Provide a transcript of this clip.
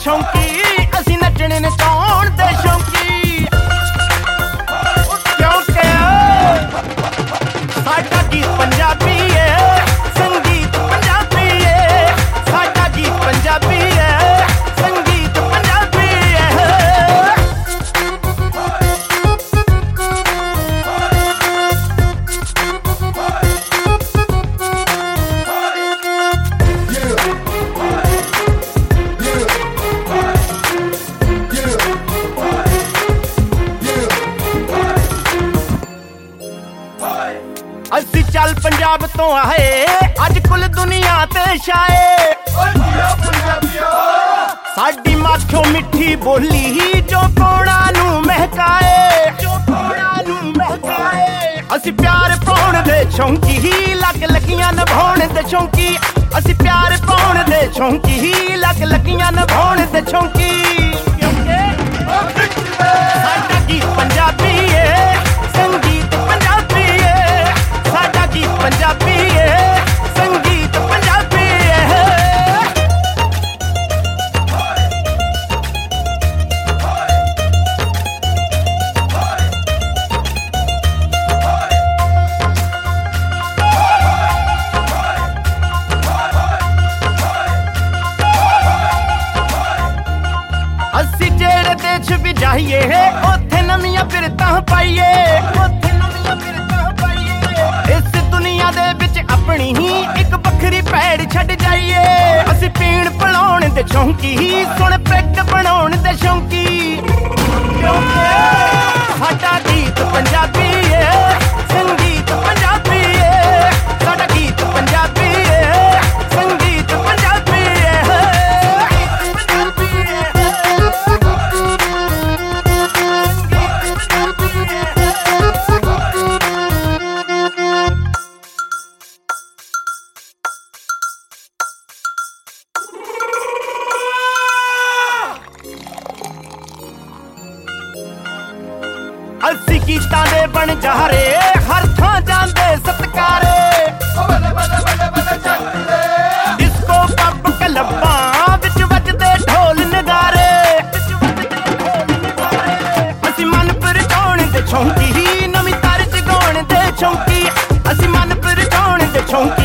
ਸ਼ੌਂਕੀ ਅਸੀਂ ਨੱਚਣੇ ਨਚਾਉਣ ਦੇ ਸ਼ੌਂਕੀ ਕਿਉਂਕਿ ਸਾਡਾ ਗੀਤ ਪੰਜਾਬੀ ਏ ਸੰਗੀਤ ਪੰਜਾਬੀ ਏ ਸਾਡਾ ਗੀਤ ਪੰਜਾਬੀ ਏ ਸੰਗੀਤ ਪੰਜਾਬੀ ਏ ਅਸੀਂ ਚੱਲ ਪੰਜਾਬ ਤੋਂ ਆਏ ਅੱਜ ਕੁੱਲ ਦੁਨੀਆ ਤੇ ਛਾਏ ਸਾਡੀ ਮਾਝੋਂ ਮਿੱਠੀ ਬੋਲੀ ਜੋ ਕੋਣਾਂ ਨੂੰ ਮਹਿਕਾਏ ਅਸੀਂ ਪਿਆਰ ਪਾਉਣ ਦੇ ਸ਼ੌਂਕੀ ਲੱਗ ਲੱਗੀਆਂ ਨਿਭਾਉਣ ਦੇ ਸ਼ੌਂਕੀ ਅਸੀਂ ਪਿਆਰ ਪਾਉਣ ਦੇ ਸ਼ੌਂਕੀ ਲੱਗ ਲੱਗੀਆਂ ਨਿਭਾਉਣ ਦੇ ਸ਼ੌਂਕੀ ਸਾਡਾ ਗੀਤ ਪੰਜਾਬੀ ਏ ਸੰਗੀਤ ਪੰਜਾਬੀ ਏ ਸਾਡਾ ਗੀਤ ਪੰਜਾਬੀ ਏ ਸੰਗੀਤ ਪੰਜਾਬੀ ਏ ਅਸੀਂ ਜਿਹੜੇ ਦੇਸ਼ ਵੀ ਜਾਈਏ ਉੱਥੇ ਨਵੀਆਂ ਬਿਰਤਾਂ ਪਾਈਏ ਇਸ ਦੁਨੀਆ ਦੇ ਵਿੱਚ ਆਪਣੀ ਹੀ ਇੱਕ ਵੱਖਰੀ ਭੈੜ ਛੱਡ ਜਾਈਏ ਅਸੀਂ ਪੀਣ ਪਿਲਾਉਣ ਦੇ ਸ਼ੌਂਕੀ ਸੁਣ ਪੈਗ ਬਣਾਉਣ ਦੇ ਸ਼ੌਂਕੀ ਸਾਡਾ ਗੀਤ ਪੰਜਾਬੀ ਏ ਸੰਗੀਤ ਪੰਜਾਬੀ ਏ ਸਾਡਾ ਗੀਤ ਪੰਜਾਬੀ ਏ ਸੰਗੀਤ ਪੰਜਾਬੀ ਏ ਅਸੀਂ ਗੀਤਾਂ ਦੇ ਬਣ ਜਾਰੇ ਹਰ ਥਾਂ ਜਾਂਦੇ ਸਤਕਾਰੇ ਡਿਸਕੋ ਪੱਬ ਕਲੱਬਾਂ ਵਿੱਚ ਵੱਜਦੇ ਢੋਲ ਨਗਾਰੇ ਅਸੀਂ ਮਨ ਪਰਚਾਉਣ ਦੇ ਸ਼ੌਂਕੀ ਨਵੀਂ ਤਰਜ਼ ਗਾਉਣ ਦੇ ਸ਼ੌਂਕੀ ਅਸੀਂ ਮਨ ਪਰਚਾਉਣ ਦੇ ਸ਼ੌਂਕੀ